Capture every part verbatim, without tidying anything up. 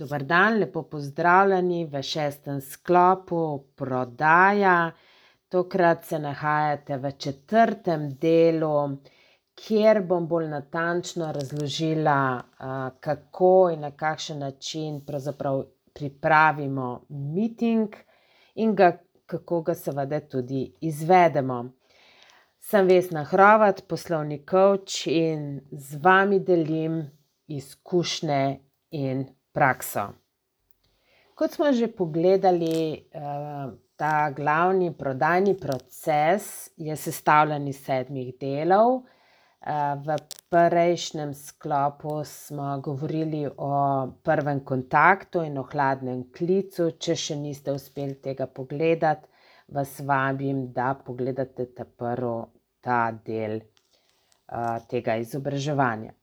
Dober dan, lepo pozdravljeni v šestem sklopu prodaja. Tokrat se nahajate v četrtem delu, kjer bom bolj natančno razložila, kako in na kakšen način pravzaprav pripravimo meeting in ga, kako ga seveda tudi izvedemo. Sem Vesna Hrovat, poslovni coach, in z vami delim izkušnje in prakso. Kot smo že pogledali, ta glavni prodajni proces je sestavljen iz sedmih delov. V prejšnjem sklopu smo govorili o prvem kontaktu in o hladnem klicu. Če še niste uspeli tega pogledati, vas vabim, da pogledate ta prvi, ta del tega izobraževanja.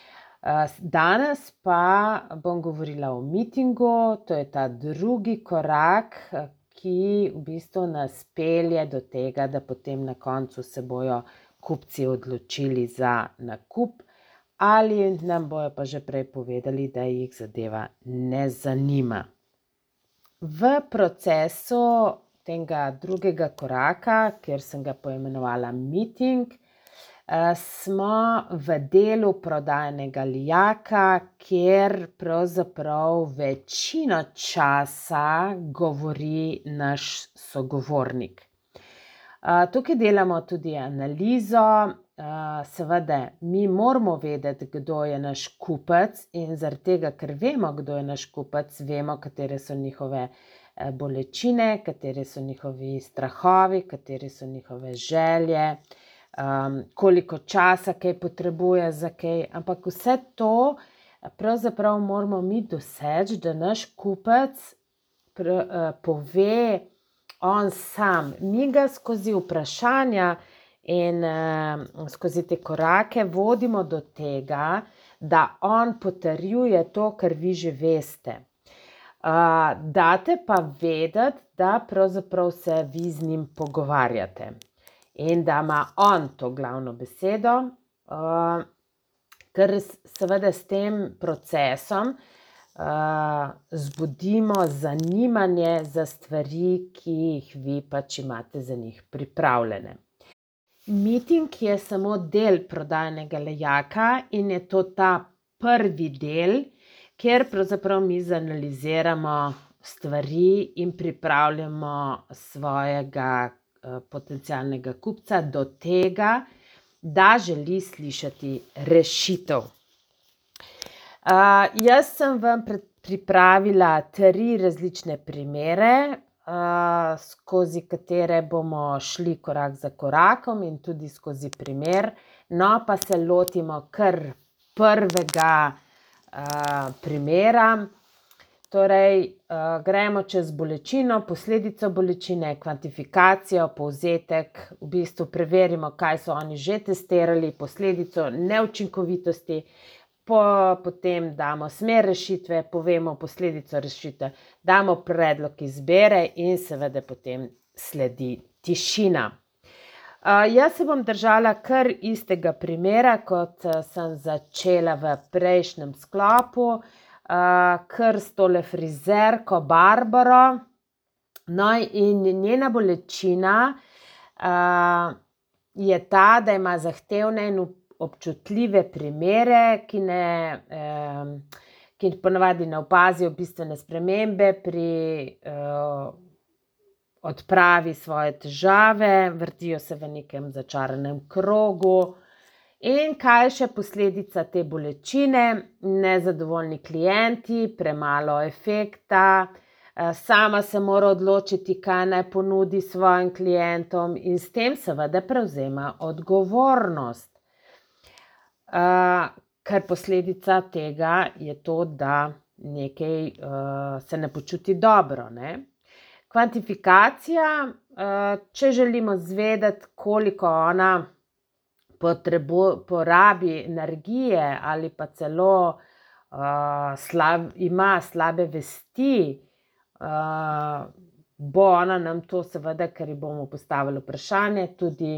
Danes pa bom govorila o meetingu, to je ta drugi korak, ki v bistvu nas pelje do tega, da potem na koncu se bojo kupci odločili za nakup ali nam bojo pa že prej povedali, da jih zadeva ne zanima. V procesu tega drugega koraka, kjer sem ga poimenovala meeting, smo v delu prodajnega lijaka, kjer pravzaprav večino časa govori naš sogovornik. Tukaj delamo tudi analizo, seveda mi moramo vedeti, kdo je naš kupec, in zaradi tega, ker vemo, kdo je naš kupec, vemo, katere so njihove bolečine, kateri so njihovi strahovi, katere so njihove želje, Um, koliko časa kaj potrebuje za kaj, ampak vse to pravzaprav moramo mi doseči, da naš kupec pr, uh, pove on sam. Mi ga skozi vprašanja in uh, skozi te korake vodimo do tega, da on potrjuje to, kar vi že veste. Uh, date pa vedeti, da pravzaprav se vi z njim pogovarjate. In da ima on to glavno besedo, uh, ker seveda s tem procesom uh, zbudimo zanimanje za stvari, ki jih vi pač imate za njih pripravljene. Meeting je samo del prodajnega lijaka in je to ta prvi del, kjer pravzaprav mi zanaliziramo stvari in pripravljamo svojega potencialnega kupca do tega, da želi slišati rešitev. Uh, jaz sem vam pripravila tri različne primere, uh, skozi katere bomo šli korak za korakom in tudi skozi primer. No, pa se lotimo kar prvega uh, primera. Torej, uh, gremo čez bolečino, posledico bolečine, kvantifikacijo, povzetek, v bistvu preverimo, kaj so oni že testirali, posledico neučinkovitosti, po, potem damo smer rešitve, povemo posledico rešitve, damo predlog izbire in seveda potem sledi tišina. Uh, jaz se bom držala kar istega primera, kot uh, sem začela v prejšnjem sklopu, Uh, kar s tole frizerko Barbaro. No, in njena bolečina uh, je ta, da ima zahtevne in občutljive primere, ki, ne, um, ki ponavadi ne opazijo bistvene spremembe pri uh, odpravi svoje težave, vrtijo se v nekem začaranem krogu. In kaj je še posledica te bolečine? Nezadovoljni klienti, premalo efekta, sama se mora odločiti, kaj naj ponudi svojim klientom in s tem seveda prevzema odgovornost. Ker posledica tega je to, da nekaj se ne počuti dobro, ne? Kvantifikacija, če želimo zvedeti, koliko ona Potrebo, porabi energije ali pa celo uh, slab, ima slabe vesti, uh, bo ona nam to seveda, ker ji bomo postavili vprašanje, tudi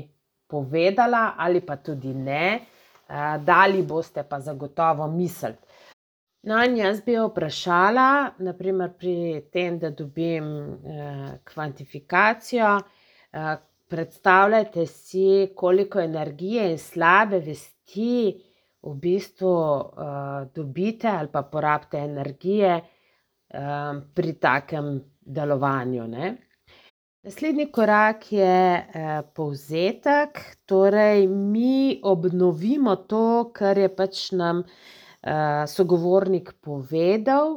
povedala ali pa tudi ne, uh, dali boste pa zagotovo misliti. No, in jaz bi jo vprašala, na primer pri tem, da dobim eh, kvantifikacijo, eh, predstavljajte si, koliko energije in slabe vesti v bistvu eh, dobite ali pa porabite energije eh, pri takem delovanju, ne. Naslednji korak je eh, povzetek, torej mi obnovimo to, kar je pač nam uh, sogovornik povedal,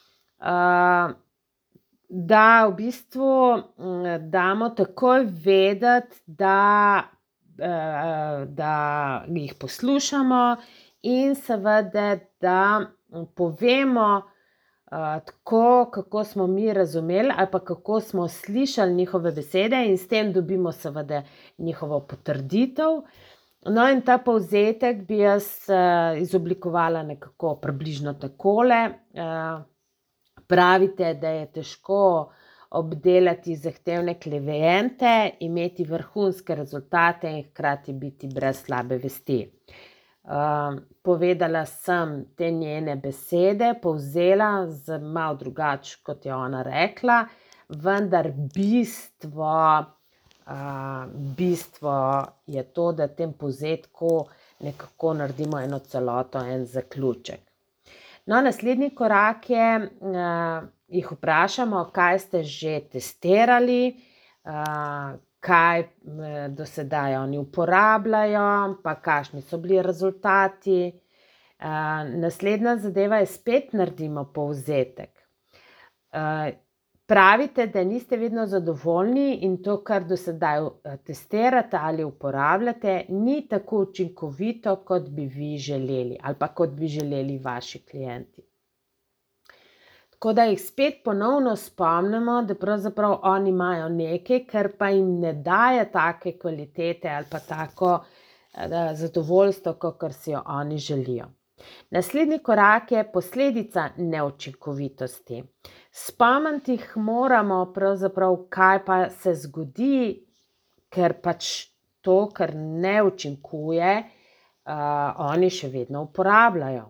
uh, da v bistvu um, damo takoj vedeti, da, uh, da jih poslušamo in seveda, da povemo uh, tako, kako smo mi razumeli ali pa kako smo slišali njihove besede in s tem dobimo seveda njihovo potrditev. No, in ta povzetek bi jaz uh, izoblikovala nekako približno takole. Uh, pravite, da je težko obdelati zahtevne kliente, imeti vrhunske rezultate in hkrati biti brez slabe vesti. Uh, povedala sem te njene besede, povzela z malo drugače, kot je ona rekla, vendar bistvo Uh, bistvo je to, da v tem povzetku nekako naredimo eno celoto, en zaključek. No, naslednji korak je, uh, jih vprašamo, kaj ste že testirali, uh, kaj uh, do sedaj oni uporabljajo, pa kakšni so bili rezultati. Uh, naslednja zadeva je spet naredimo povzetek. Uh, Pravite, da niste vedno zadovoljni in to, kar do sedaj testirate ali uporabljate, ni tako učinkovito, kot bi vi želeli ali pa kot bi želeli vaši klienti. Tako da jih spet ponovno spomnimo, da pravzaprav oni imajo nekaj, kar pa jim ne daje take kvalitete ali pa tako zadovoljstvo, kot si jo oni želijo. Naslednji korak je posledica neučinkovitosti. Spomniti jih moramo pravzaprav, kaj pa se zgodi, ker pač to, kar ne učinkuje, uh, oni še vedno uporabljajo.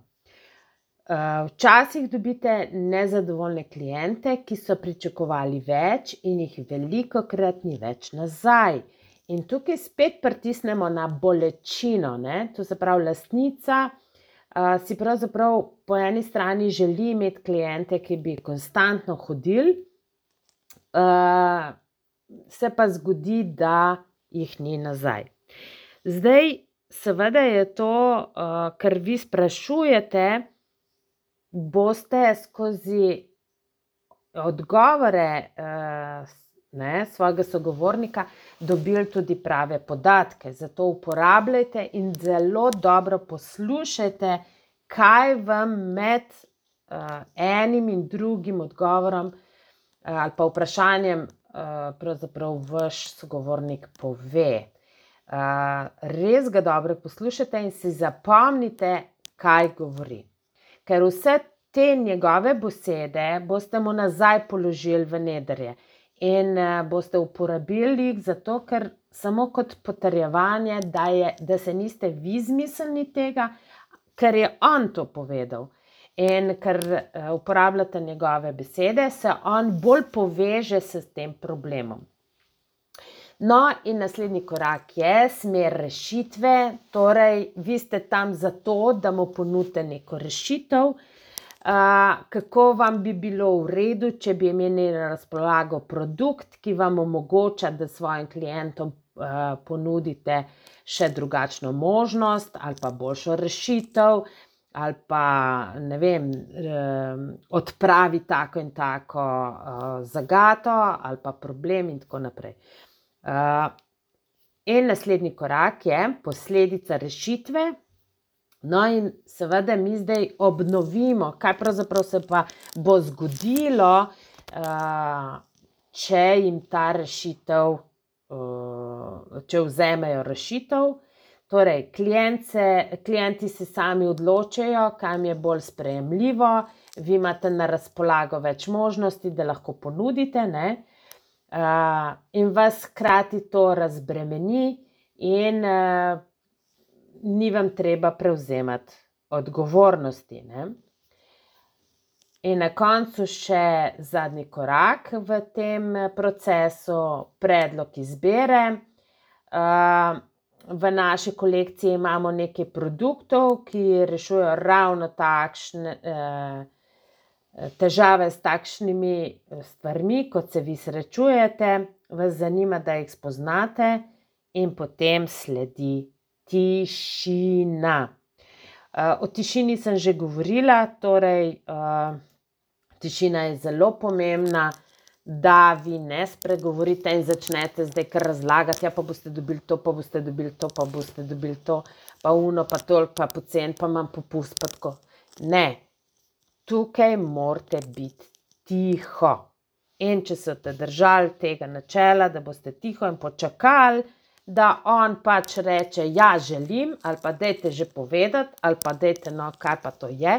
Uh, včasih dobite nezadovoljne kliente, ki so pričakovali več in jih velikokrat ni več nazaj. In tukaj spet pritisnemo na bolečino, ne? To se pravi, lastnica Uh, si pravzaprav po eni strani želi imeti kliente, ki bi konstantno hodili, uh, se pa zgodi, da jih ni nazaj. Zdaj, seveda je to, uh, kar vi sprašujete, boste skozi odgovore uh, ne, svojega sogovornika dobili tudi prave podatke. Zato uporabljajte in zelo dobro poslušajte, kaj vam med uh, enim in drugim odgovorom uh, ali pa vprašanjem uh, pravzaprav vaš sogovornik pove. Uh, res ga dobro poslušajte in si zapomnite, kaj govori. Ker vse te njegove besede boste mu nazaj položili v nedrje. In uh, boste uporabili jih zato, ker samo kot potrjevanje, da, je, da se niste vi zmislili tega, ker je on to povedal. In ker uh, uporabljate njegove besede, se on bolj poveže s tem problemom. No, in naslednji korak je smer rešitve. Torej, vi ste tam zato, da mu ponudite neko rešitev. Uh, kako vam bi bilo v redu, če bi imeli na razpolago produkt, ki vam omogoča, da svojim klientom uh, ponudite še drugačno možnost ali pa boljšo rešitev ali pa, ne vem, uh, odpravi tako in tako uh, zagato ali pa problem in tako naprej. Uh, in naslednji korak je posledica rešitve. No, in seveda mi zdaj obnovimo, kaj pravzaprav se pa bo zgodilo, uh, če jim ta rešitev, uh, če vzamejo rešitev. Torej, klience, klienti se sami odločajo, kaj jim je bolj sprejemljivo, vi imate na razpolago več možnosti, da lahko ponudite, ne? Uh, in vas hkrati to razbremeni in uh, ni vam treba prevzemati odgovornosti, ne? In na koncu še zadnji korak v tem procesu, predlog izbire. V naši kolekciji imamo nekaj produktov, ki rešujejo ravno takšne težave s takšnimi stvarmi, kot se vi srečujete. Vas zanima, da jih spoznate in potem sledi tišina. O tišini sem že govorila, torej tišina je zelo pomembna, da vi ne spregovorite in začnete zdaj kar razlagati, ja, pa boste dobili to, pa boste dobili to, pa boste dobili to, pa uno, pa toliko, pa poceni, pa imam popust, pa tako. Ne, tukaj morate biti tiho. In če se boste držali tega načela, da boste tiho in počakali, da on pač reče, ja, želim, ali pa dajte že povedati, ali pa dajte, no, kaj pa to je,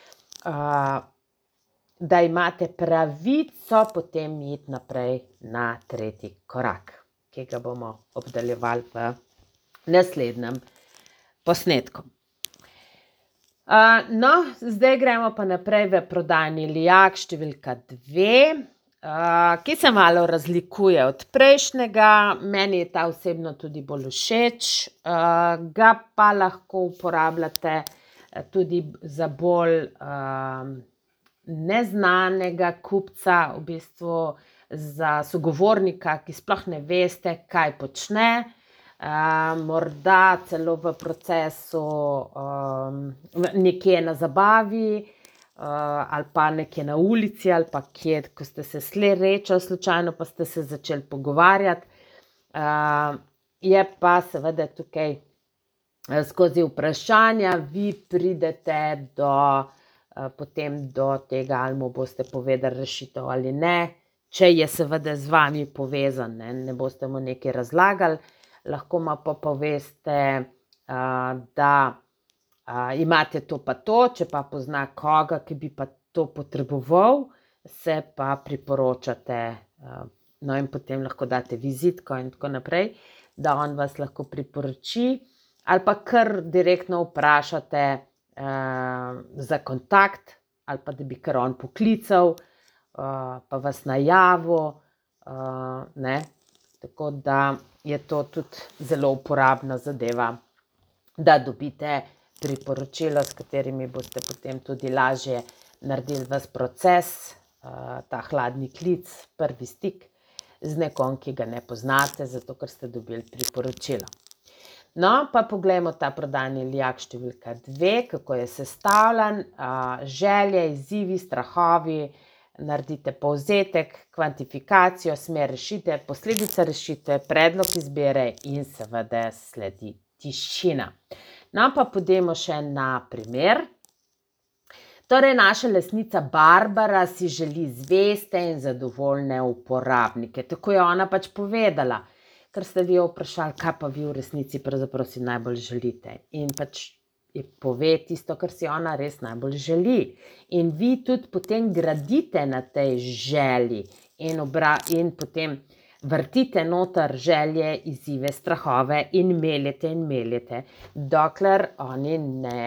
da imate pravico potem iti naprej na tretji korak, ki ga bomo obdeljevali v naslednjem posnetku. No, zdaj gremo pa naprej v prodajni lijak številka dve, ki se malo razlikuje od prejšnjega. Meni je ta osebno tudi bolj všeč, ga pa lahko uporabljate tudi za bolj neznanega kupca, v bistvu za sogovornika, ki sploh ne veste, kaj počne, morda celo v procesu nekje na zabavi, ali pa nekje na ulici, ali pa kje, ko ste se srečali slučajno, pa ste se začeli pogovarjati. Je pa seveda tukaj skozi vprašanja, vi pridete do potem do tega, ali mu boste povedali rešitev ali ne, če je seveda z vami povezan, ne, ne boste mu nekaj razlagali, lahko mu pa poveste, da imate to pa to, če pa pozna koga, ki bi pa to potreboval, se pa priporočate, no, in potem lahko date vizitko in tako naprej, da on vas lahko priporoči, ali pa kar direktno vprašate za kontakt, ali pa da bi kar on poklical, pa vas najavil, ne, tako da je to tudi zelo uporabna zadeva, da dobite priporočilo, s katerimi boste potem tudi lažje naredili ves proces, ta hladni klic, prvi stik z nekom, ki ga ne poznate, zato ker ste dobili priporočilo. No, pa poglejmo ta prodajni lijak številka dve, kako je sestavljen, želje, izzivi, strahovi, naredite povzetek, kvantifikacijo, smer rešitve, posledica rešitve, predlog izbire in seveda sledi tišina. No, pa pojdimo še na primer. Torej, naša lastnica Barbara si želi zveste in zadovoljne uporabnike. Tako je ona pač povedala, ker ste vi jo vprašali, kaj pa vi v resnici pravzaprav si najbolj želite. In pač je pove tisto, kar si ona res najbolj želi. In vi tudi potem gradite na tej želji in, obra, in potem vrtite noter želje, izzive, strahove in meljete in meljete, dokler oni ne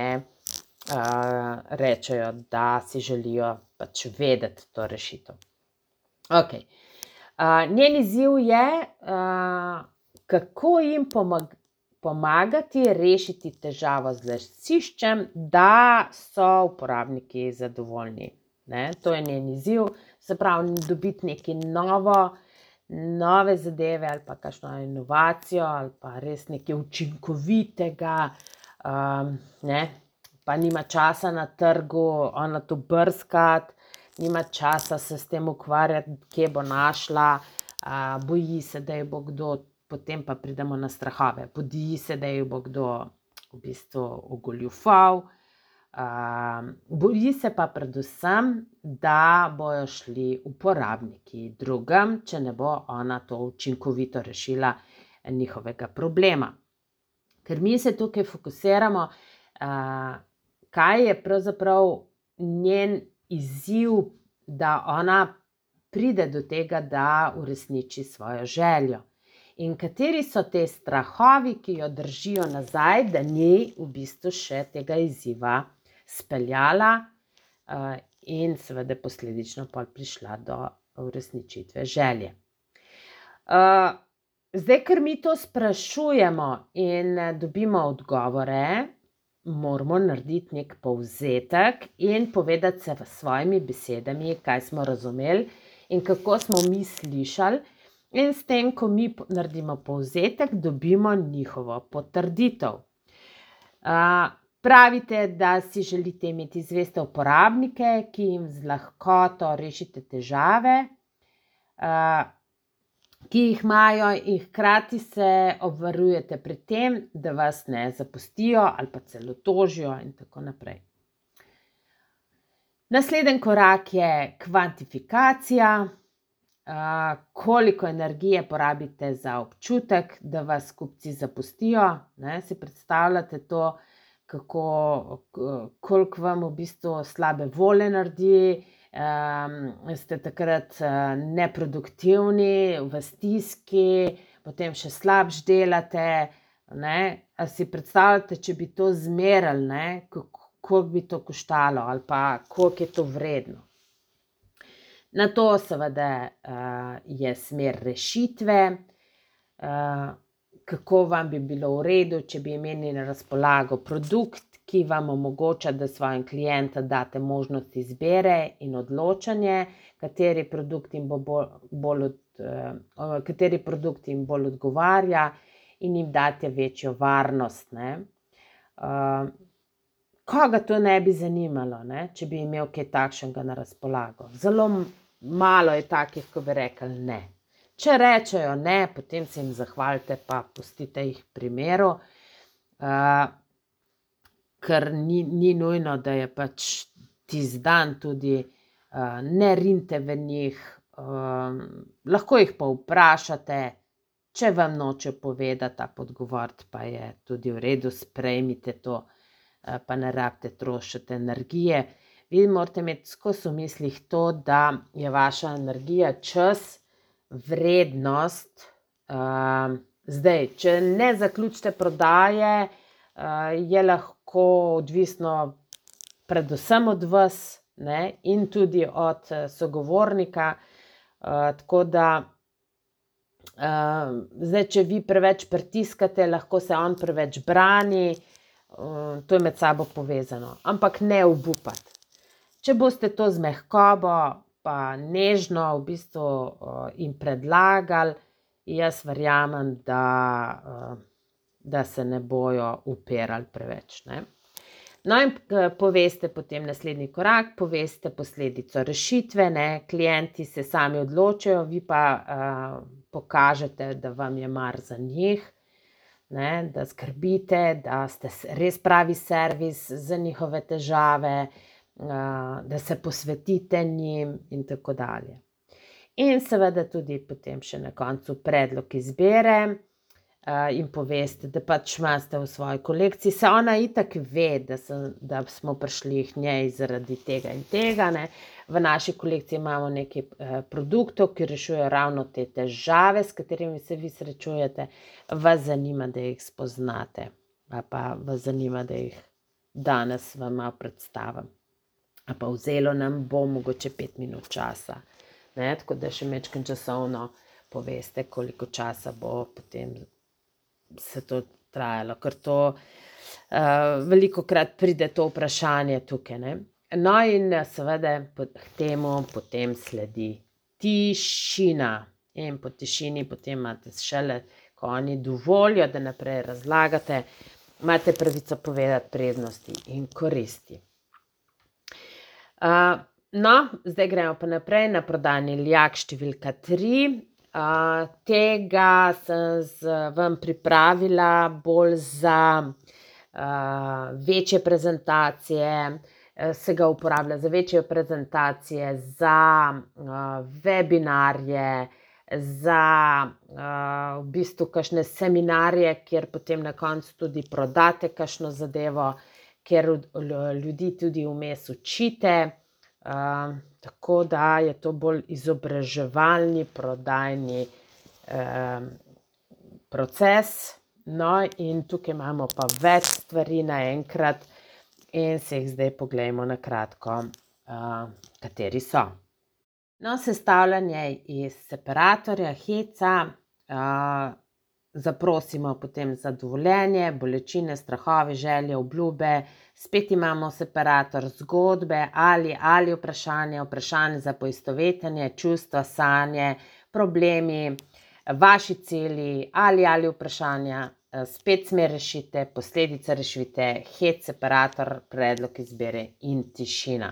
uh, rečejo, da si želijo pač vedeti to rešitev. Ok. Uh, njen izziv je, uh, kako jim pomag pomagati rešiti težavo z lasiščem, da so uporabniki zadovoljni. Ne? To je njen izziv, se pravi, dobiti nekaj novo, nove zadeve ali pa kakšno inovacijo ali pa res nekaj učinkovitega, um, ne? Pa nima časa na trgu, ona to brskati, nima časa se s tem ukvarjati, kje bo našla, uh, boji se, da jo bo kdo, potem pa pridemo na strahove, boji se, da jo bo kdo v bistvu ogoljufal, uh, boji se pa predvsem, da bojo šli uporabniki drugam, če ne bo ona to učinkovito rešila njihovega problema. Ker mi se tukaj fokusiramo, uh, kaj je pravzaprav njen izziv, da ona pride do tega, da uresniči svojo željo. In kateri so te strahovi, ki jo držijo nazaj, da ni v bistvu še tega izziva speljala uh, in seveda posledično pol prišla do uresničitve želje. Uh, zdaj, ker mi to sprašujemo in dobimo odgovore, moramo narediti nek povzetek in povedati se s svojimi besedami, kaj smo razumeli in kako smo mi slišali. In s tem, ko mi naredimo povzetek, dobimo njihovo potrditev. Uh, pravite, da si želite imeti zveste uporabnike, ki jim z lahkoto rešite težave, uh, ki jih imajo, in hkrati se obvarujete pred tem, da vas ne zapustijo ali pa celo tožijo in tako naprej. Naslednji korak je kvantifikacija. Uh, koliko energije porabite za občutek, da vas kupci zapustijo, ne? Si predstavljate to, kako, koliko vam v bistvu slabe volje naredi, um, ste takrat uh, neproduktivni, v stiski, potem še slabš delate, ne? A si predstavljate, če bi to zmerali, ne? Koliko bi to koštalo ali pa koliko je to vredno. Na to seveda uh, je smer rešitve, uh, kako vam bi bilo v redu, če bi imeli na razpolago produkt, ki vam omogoča, da svojim klientom date možnost izbire in odločanje, kateri produkt jim bo bolj, bolj, od, uh, kateri produkt jim bolj odgovarja in jim date večjo varnost. Ne? Uh, koga to ne bi zanimalo, ne? Če bi imel kaj takšnega na razpolago? Zelo malo je takih, ko bi rekli ne. Če rečejo ne, potem se jim zahvalite, pa pustite jih pri miru, uh, ker ni, ni nujno, da je pač tisti dan tudi, uh, ne rinte v njih, uh, lahko jih pa vprašate, če vam noče povedati, pa odgovoriti, pa je tudi v redu, sprejmite to, uh, pa ne rabite trošiti energije. Vi morate imeti skozi v mislih to, da je vaša energija, čas, vrednost. Uh, zdaj, če ne zaključite prodaje, uh, je lahko odvisno predvsem od vas, ne, in tudi od sogovornika. Uh, tako da, uh, zdaj, če vi preveč pritiskate, lahko se on preveč brani, uh, to je med sabo povezano, ampak ne obupati. Če boste to z mehkobo pa nežno v bistvu uh, jim predlagali, jaz verjamem, da, uh, da se ne bojo upirali preveč. Ne? No in poveste potem naslednji korak, poveste posledico rešitve, ne? Klienti se sami odločajo, vi pa uh, pokažete, da vam je mar za njih, ne? Da skrbite, da ste res pravi servis za njihove težave, da se posvetite njim in tako dalje. In seveda tudi potem še na koncu predlog izbire in poveste, da pač imate v svoji kolekciji, se ona itak ve, da, so, da smo prišli k njej zaradi tega in tega. Ne. V naši kolekciji imamo nekaj produktov, ki rešujejo ravno te težave, s katerimi se vi srečujete, vas zanima, da jih spoznate, pa vas zanima, da jih danes vam malo predstavim. A pa vzelo nam bo mogoče pet minut časa, ne? Tako da še mečkim časovno poveste, koliko časa bo potem se to trajalo, ker to uh, veliko krat pride to vprašanje tukaj. Ne? No in seveda k temu potem sledi tišina in po tišini potem imate šele, ko oni dovolijo, da naprej razlagate, imate pravico povedati prednosti in koristi. Uh, no, zdaj gremo pa naprej na prodajni lijak številka tri. Uh, tega sem z, vam pripravila bolj za uh, večje prezentacije, uh, se ga uporablja za večje prezentacije, za uh, webinarje, za uh, v bistvu kakšne seminarje, kjer potem na koncu tudi prodate kakšno zadevo, ker ljudi tudi vmes učite, uh, tako da je to bolj izobraževalni, prodajni uh, proces. No in tukaj imamo pa več stvari naenkrat in se jih zdaj poglejmo na kratko. uh, kateri so. No, sestavljanje iz separatorja, heca, uh, zaprosimo potem za dovoljenje, bolečine, strahovi, želje, obljube, spet imamo separator zgodbe ali ali vprašanje, vprašanje za poistovetenje, čustva, sanje, problemi, vaši cilji ali ali vprašanja, spet smer rešite, posledice rešite, hec, separator, predlog izbire in tišina.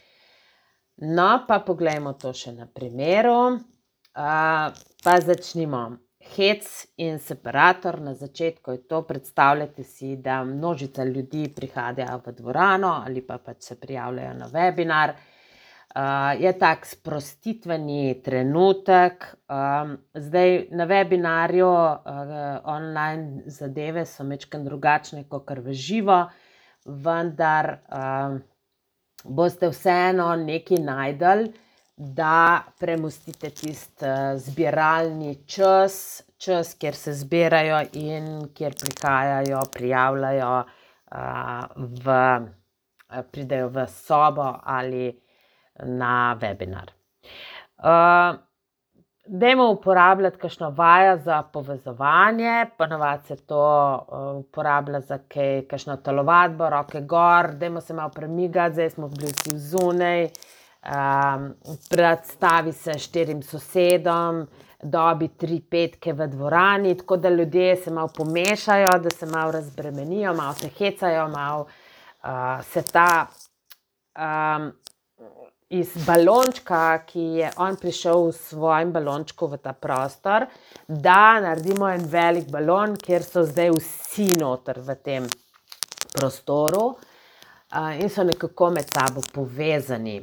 No, pa poglejmo to še na primeru, uh, pa začnimo. Hec in separator, na začetku je to, predstavljajte si, da množica ljudi prihajajo v dvorano ali pa pač se prijavljajo na webinar. Uh, je tak sprostitveni trenutek. Um, zdaj na webinarju uh, online zadeve so majčkeno drugačne kakor v živo, vendar uh, boste vseeno nekaj našli, da premostite tisti uh, zbiralni čas, čas, kjer se zbirajo in kjer prihajajo, prijavljajo, uh, v, uh, pridejo v sobo ali na webinar. Uh, dajmo uporabljati kakšno vajo za povezovanje, ponavadi se to uh, uporablja za kaj, kakšno telovadbo, roke gor, dajmo se malo premigati, zdaj smo bili vsi zunaj, um, predstavi se štirim sosedom, dobi tri petke v dvorani, tako da ljudje se malo pomešajo, da se malo razbremenijo, malo se hecajo, malo uh, se ta um, iz balončka, ki je on prišel v svojem balončku v ta prostor, da naredimo en velik balon, kjer so zdaj vsi noter v tem prostoru uh, in so nekako med sabo povezani.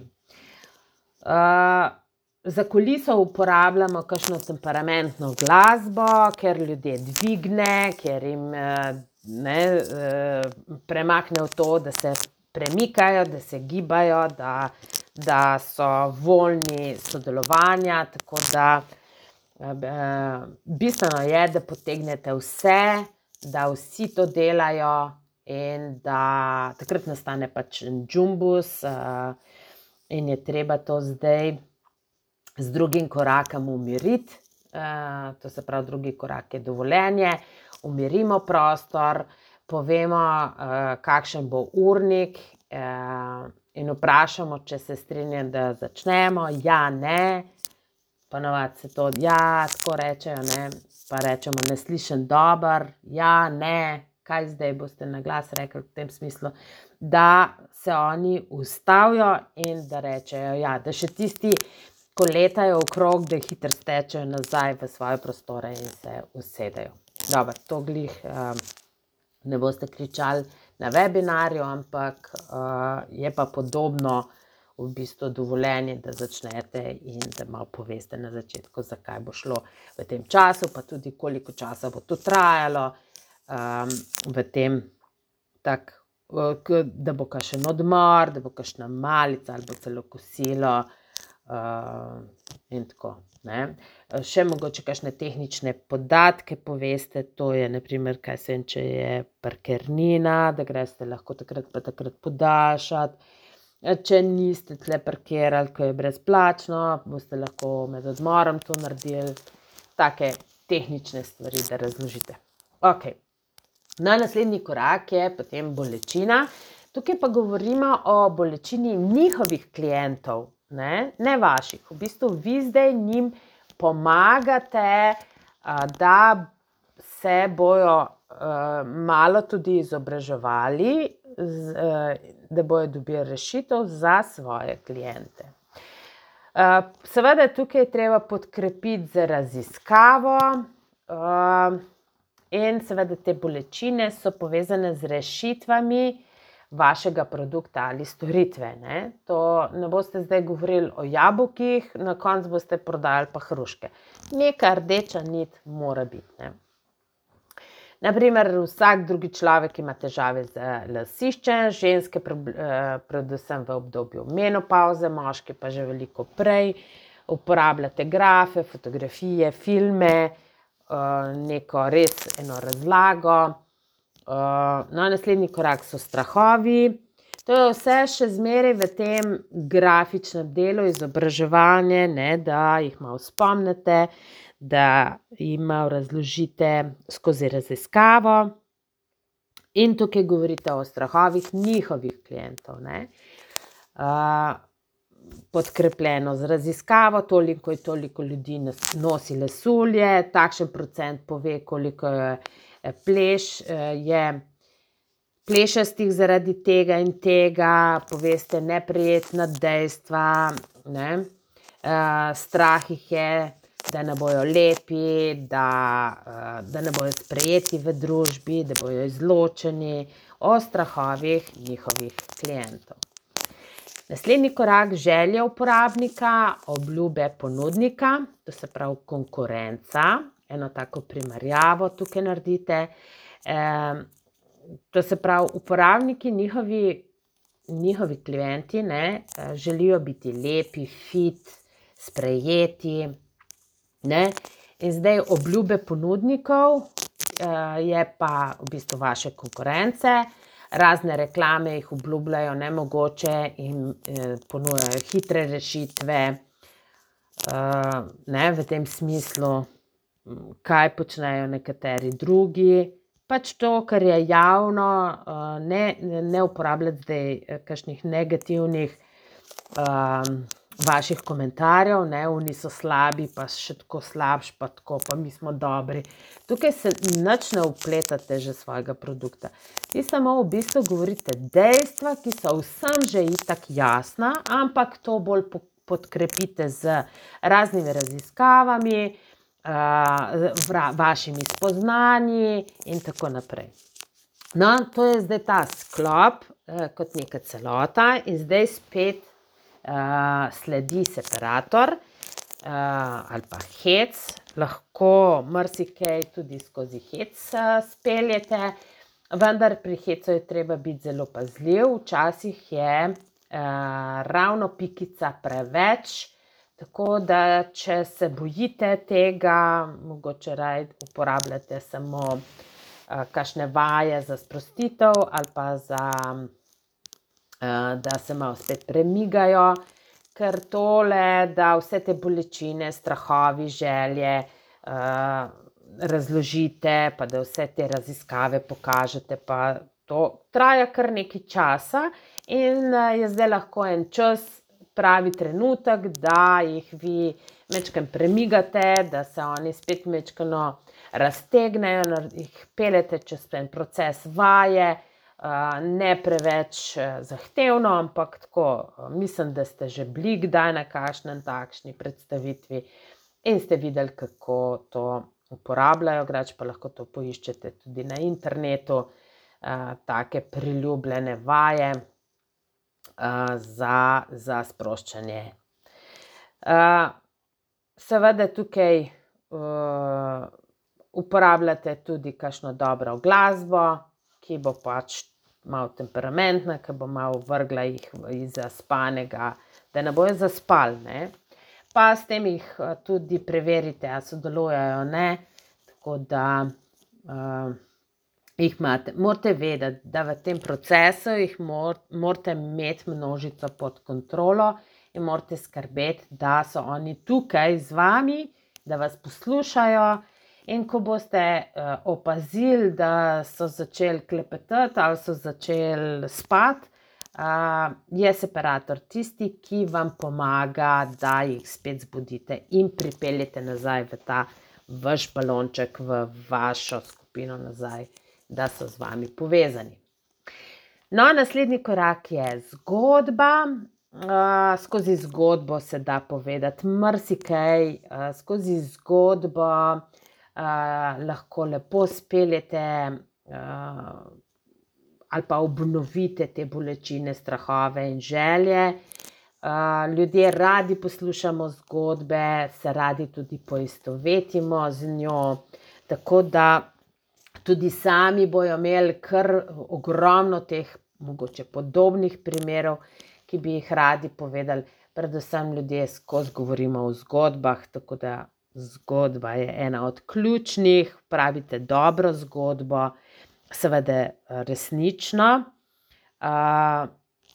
Uh, za kuliso uporabljamo kakšno temperamentno glasbo, ker ljudje dvigne, ker jim uh, ne, uh, premakne v to, da se premikajo, da se gibajo, da da so voljni sodelovanja, tako da eh, bistveno je, da potegnete vse, da vsi to delajo in da takrat nastane pač džumbus eh, in je treba to zdaj z drugim korakom umiriti, eh, to se pravi drugi korak je dovoljenje, umirimo prostor, povemo, eh, kakšen bo urnik, eh, in vprašamo, če se strinjam, da začnemo, ja, ne, ponavadi se to, ja, tako rečejo, ne, pa rečemo, ne slišim dober, ja, ne, kaj zdaj boste na glas rekli v tem smislu, da se oni ustavijo in da rečejo, ja, da še tisti, ko letajo okrog, da hitro stečejo nazaj v svoje prostore in se usedejo. Dobro, to glih um, ne boste kričali na webinarju, ampak uh, je pa podobno v bistvu dovoljenje, da začnete in da malo poveste na začetku, zakaj bo šlo v tem času, pa tudi koliko časa bo to trajalo, um, v tem, tak, da bo kakšen odmor, da bo kakšna malica ali bo celo kosilo uh, in tako. Ne? Še mogoče kakšne tehnične podatke poveste, to je naprimer, kaj se vem, če je parkirnina, da greste lahko takrat pa takrat podaljšati. Če niste tle parkirali, ko je brezplačno, boste lahko med odmorom to naredili. Take tehnične stvari, da razložite. Ok. No, naslednji korak je potem bolečina. Tukaj pa govorimo o bolečini njihovih klientov. Ne, ne vaših. V bistvu vi zdaj njim pomagate, da se bojo malo tudi izobraževali, da bojo dobili rešitev za svoje kliente. Seveda tukaj je treba podkrepiti z raziskavo in seveda te bolečine so povezane z rešitvami vašega produkta ali storitve. Ne? To ne boste zdaj govorili o jabolkih, na koncu boste prodali pa hruške. Neka rdeča nit mora biti. Ne? Naprimer, vsak drugi človek ima težave z lasiščem, ženske predvsem v obdobju menopavze, moški pa že veliko prej. Uporabljate grafe, fotografije, filme, neko res eno razlago. Uh, no, naslednji korak so strahovi. To je vse še zmeraj v tem grafičnem delu izobraževanja, ne, da jih malo spomnite, da jim malo razložite skozi raziskavo in tukaj govorite o strahovih njihovih klientov, ne. Uh, podkrepljeno z raziskavo, toliko in toliko ljudi nosi lesulje, takšen procent pove, koliko je pleš, je plešastih zaradi tega in tega, poveste neprijetna dejstva, ne. Uh, strah jih je, da ne bojo lepi, da, uh, da ne bojo sprejeti v družbi, da bojo izločeni, o strahovih njihovih klientov. Naslednji korak, želje uporabnika, obljube ponudnika, to se pravi konkurenca, eno tako primerjavo tukaj naredite. E, to se pravi, uporabniki, njihovi, njihovi klienti, ne, želijo biti lepi, fit, sprejeti, ne. In zdaj obljube ponudnikov je pa v bistvu vaše konkurence. Razne reklame jih obljubljajo nemogoče in eh, ponujajo hitre rešitve, uh, ne, v tem smislu, kaj počnejo nekateri drugi. Pač to, kar je javno, uh, ne, ne uporabljati zdaj kakšnih negativnih um, vaših komentarjev, ne, oni so slabi, pa še tako slabš, pa tako, pa mi smo dobri. Tukaj se nič ne vpletate že svojega produkta. Vi samo v bistvu govorite dejstva, ki so vsem že itak jasna, ampak to bolj podkrepite z raznimi raziskavami, uh, vašimi spoznanji in tako naprej. No, to je zdaj ta sklop uh, kot neka celota in zdaj spet Uh, sledi separator uh, ali pa hec, lahko marsikaj tudi skozi hec uh, speljete, vendar pri hecu je treba biti zelo pazljiv, včasih je uh, ravno pikica preveč, tako da če se bojite tega, mogoče raje uporabljate samo uh, kakšne vaje za sprostitev ali pa za da se malo spet premigajo, ker tole, da vse te bolečine, strahovi, želje uh, razložite, pa da vse te raziskave pokažete, pa to traja kar nekaj časa in uh, je zdaj lahko en čas, pravi trenutek, da jih vi mečkeno premigate, da se oni spet mečkeno raztegnejo, jih peljete čez en proces vaje, Uh, ne preveč uh, zahtevno, ampak tako, uh, mislim, da ste že bili kdaj na kakšnem takšni predstavitvi in ste videli, kako to uporabljajo, grač pa lahko to poiščete tudi na internetu, uh, take priljubljene vaje uh, za, za sproščanje. Uh, seveda tukaj uh, uporabljate tudi kakšno dobro glasbo, ki bo pač malo temperamentna, ki bo malo vrgla jih iz zaspanega, da ne bojo zaspali, ne. Pa s tem jih tudi preverite, a sodelujejo, ne, tako da uh, jih imate. Morate vedeti, da v tem procesu jih mor, morate imeti množico pod kontrolo in morate skrbeti, da so oni tukaj z vami, da vas poslušajo. In ko boste uh, opazili, da so začeli klepetati ali so začeli spati, uh, je separator tisti, ki vam pomaga, da jih spet zbudite in pripeljete nazaj v ta vaš balonček, v vašo skupino nazaj, da so z vami povezani. No, naslednji korak je zgodba. Uh, skozi zgodbo se da povedati marsikaj, uh, skozi zgodbo Uh, lahko lepo speljete uh, ali pa obnovite te bolečine, strahove in želje. Uh, ljudje radi poslušamo zgodbe, se radi tudi poistovetimo z njo, tako da tudi sami bojo imeli kar ogromno teh mogoče podobnih primerov, ki bi jih radi povedali. Predvsem ljudje skozi govorimo o zgodbah, tako da zgodba je ena od ključnih, pravite dobro zgodbo, seveda resnično. Uh,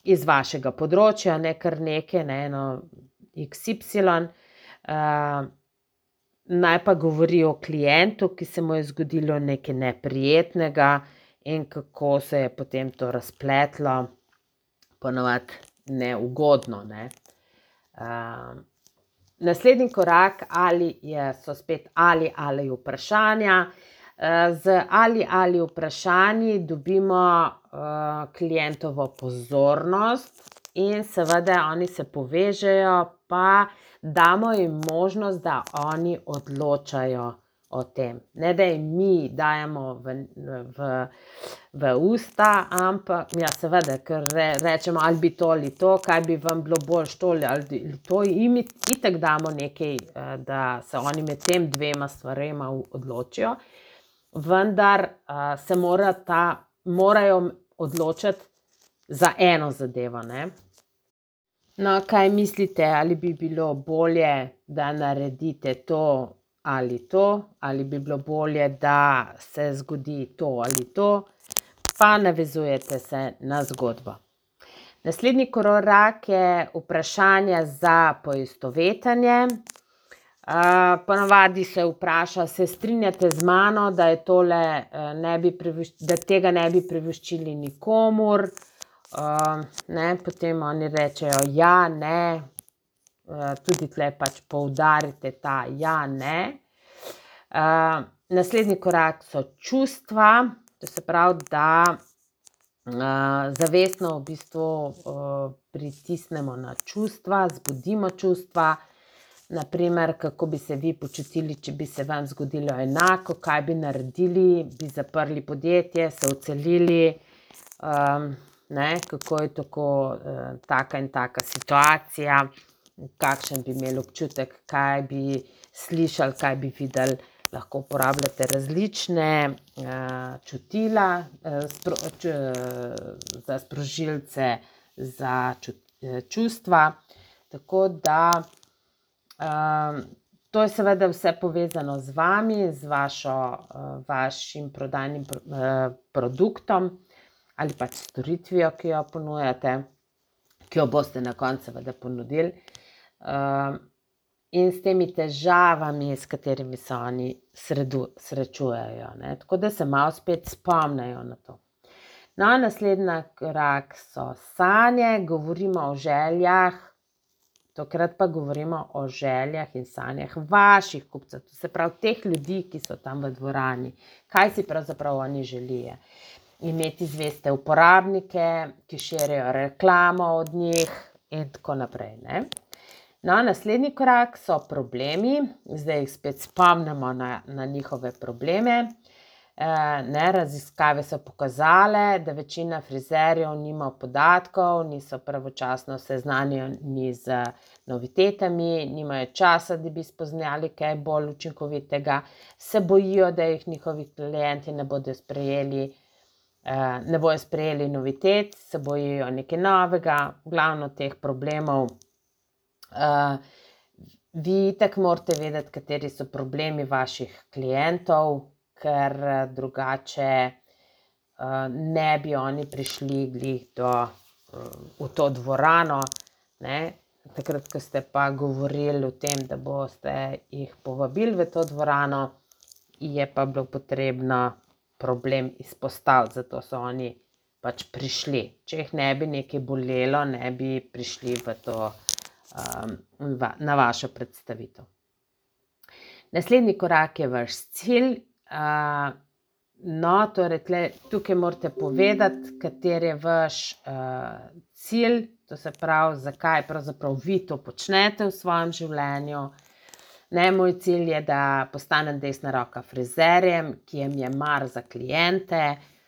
iz vašega področja, ne kar nekaj, ne eno iks ipsilon. Uh, naj pa govori o klientu, ki se mu je zgodilo nekaj neprijetnega in kako se je potem to razpletlo, ponovadi neugodno, ne. Uh, naslednji korak ali je, so spet ali ali vprašanja. Uh, z ali ali vprašanji dobimo uh, klientovo pozornost in seveda oni se povežejo, pa damo jim možnost, da oni odločajo o tem. Ne, da jim mi dajemo v, v, v usta, ampak ja, seveda, ker re, rečemo, ali bi to ali to, kaj bi vam bilo boljše to ali to, jim itak damo nekaj, da se oni med tem dvema stvarema odločijo, vendar uh, se mora ta, morajo odločiti za eno zadevo, ne. No, kaj mislite, ali bi bilo bolje, da naredite to ali to, ali bi bilo bolje, da se zgodi to ali to, pa navezujete se na zgodbo. Naslednji korak je vprašanje za poistovetenje. Uh, ponavadi se vpraša, se strinjate z mano, da, je tole, uh, ne bi da tega ne bi privoščili nikomur. Uh, ne, potem oni rečejo ja, ne, uh, tudi tle pač poudarite ta ja, ne. Uh, naslednji korak so čustva, to se pravi, da uh, zavestno v bistvu uh, pritisnemo na čustva, zbudimo čustva, naprimer, kako bi se vi počutili, če bi se vam zgodilo enako, kaj bi naredili, bi zaprli podjetje, se odselili, um, ne, kako je tako, uh, taka in taka situacija, kakšen bi imeli občutek, kaj bi slišali, kaj bi videli. Lahko uporabljate različne uh, čutila uh, spro, č, uh, za sprožilce, za čut, uh, čustva, tako da uh, to je seveda vse povezano z vami, z vašo, uh, vašim prodajnim pro, uh, produktom ali pač storitvijo, ki jo ponujate, ki jo boste na koncu seveda ponudili. Uh, in s temi težavami, s katerimi se oni sredu, srečujejo, ne? Tako da se malo spet spomnejo na to. No, naslednji korak so sanje, govorimo o željah, tokrat pa govorimo o željah in sanjah vaših kupcev, to se pravi teh ljudi, ki so tam v dvorani. Kaj si pravzaprav oni želijo? Imeti zveste uporabnike, ki širijo reklamo od njih in tako naprej, ne? No, naslednji korak so problemi, zdaj jih spet spomnimo na, na njihove probleme. E, ne, raziskave so pokazale, da večina frizerjev nima podatkov, niso pravočasno seznanjeni z novitetami, nimajo časa, da bi spoznali kaj bolj učinkovitega, se bojijo, da jih njihovi klienti ne bodo sprejeli, e, ne bojo sprejeli novitet, se bojijo nekaj novega, glavno teh problemov. Uh, vi tako morate vedeti, kateri so problemi vaših klientov, ker drugače uh, ne bi oni prišli glih do, uh, v to dvorano, ne? Takrat, ko ste pa govorili o tem, da boste jih povabili v to dvorano, je pa bilo potrebno problem izpostaviti, zato so oni pač prišli. Če jih ne bi nekaj bolelo, ne bi prišli v to na vašo predstavitev. Naslednji korak je vaš cilj. No, torej tle, tukaj morate povedati, kater je vaš uh, cilj, to se pravi, zakaj pravzaprav vi to počnete v svojem življenju. Ne, moj cilj je, da postanem desna roka frizerjem, ki jim je mar za kliente.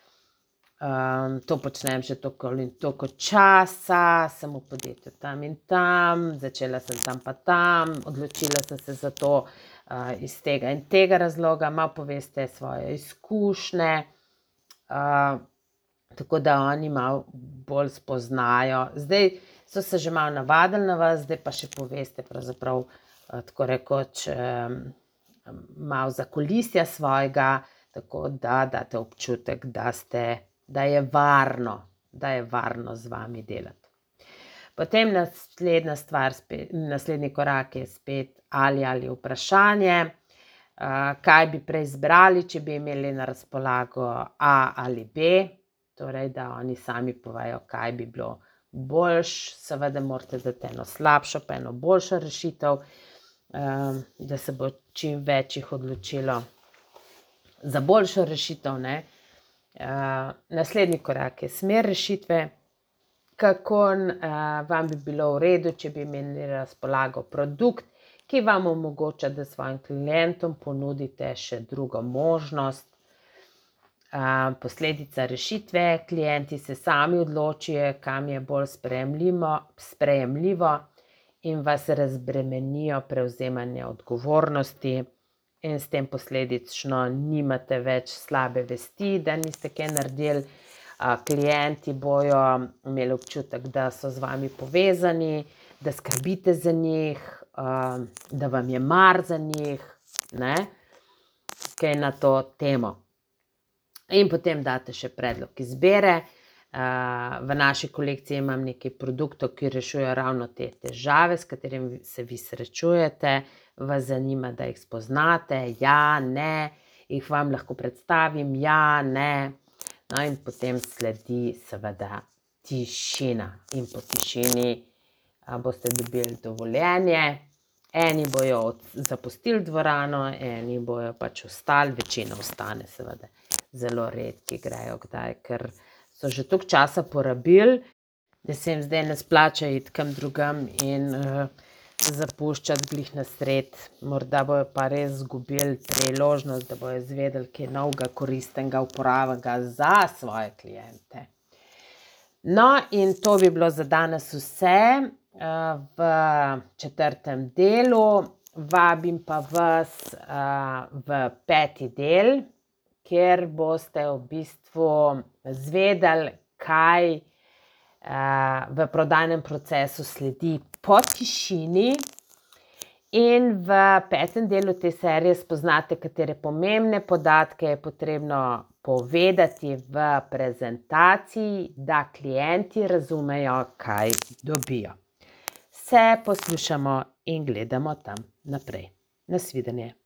Um, to počnem že toliko in toliko časa, sem v podjetju tam in tam, začela sem tam pa tam, odločila sem se za to uh, iz tega in tega razloga, malo poveste svoje izkušnje, uh, tako da oni malo bolj spoznajo. Zdaj so se že malo navadili na vas, zdaj pa še poveste pravzaprav uh, tako rekoč um, malo zakulisja svojega, tako da date občutek, da ste da je varno, da je varno z vami delati. Potem naslednja stvar, spet, naslednji korak je spet ali ali vprašanje, uh, kaj bi prej izbrali, če bi imeli na razpolago A ali B, torej da oni sami povejo, kaj bi bilo boljš. Seveda morate dati eno slabšo, pa eno boljšo rešitev, um, da se bo čim več jih odločilo za boljšo rešitev, ne. Uh, naslednji korak je smer rešitve. Kako uh, vam bi bilo v redu, če bi imeli na razpolago produkt, ki vam omogoča, da svojim klientom ponudite še drugo možnost. Uh, posledica rešitve, klienti se sami odločijo, kam je bolj sprejemljivo, sprejemljivo in vas razbremenijo prevzemanja odgovornosti in s tem posledično nimate več slabe vesti, da niste kaj naredili. Uh, klienti bojo imeli občutek, da so z vami povezani, da skrbite za njih, uh, da vam je mar za njih, ne, kaj na to temo. In potem date še predlog izbire. Uh, v naši kolekciji imam nekaj produktov, ki rešujejo ravno te težave, s katerimi se vi srečujete. Vas zanima, da jih spoznate, ja, ne, jih vam lahko predstavim, ja, ne. No, in potem sledi seveda tišina. In po tišini a, boste dobili dovoljenje. Eni bojo zapustili dvorano, eni bojo pač ostali, večina ostane seveda. Zelo redki grejo kdaj, ker so že toliko časa porabili, da se jim zdaj ne splača iti kam drugam in uh, zapuščati glih na sred. Morda bojo pa res izgubili priložnost, da bojo izvedeli kaj novega, koristnega, uporabnega za svoje kliente. No, in to bi bilo za danes vse uh, v četrtem delu. Vabim pa vas uh, v peti del, kjer boste v bistvu zvedeli, kaj uh, v prodajnem procesu sledi po tišini. In v petem delu te serije spoznate, katere pomembne podatke je potrebno povedati v prezentaciji, da klienti razumejo, kaj dobijo. Se poslušamo in gledamo tam naprej. Nasvidenje.